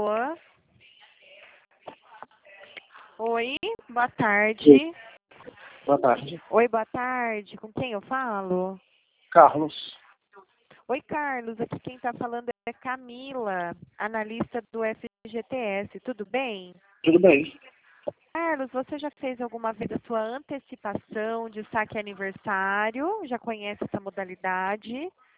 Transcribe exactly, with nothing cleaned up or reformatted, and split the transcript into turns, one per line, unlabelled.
Alô? Oi, boa tarde.
Sim. Boa tarde.
Oi, boa tarde. Com quem eu falo?
Carlos.
Oi, Carlos. Aqui quem está falando é Camila, analista do F G T S. Tudo bem?
Tudo bem.
Carlos, você já fez alguma vez a sua antecipação de saque aniversário? Já conhece essa modalidade?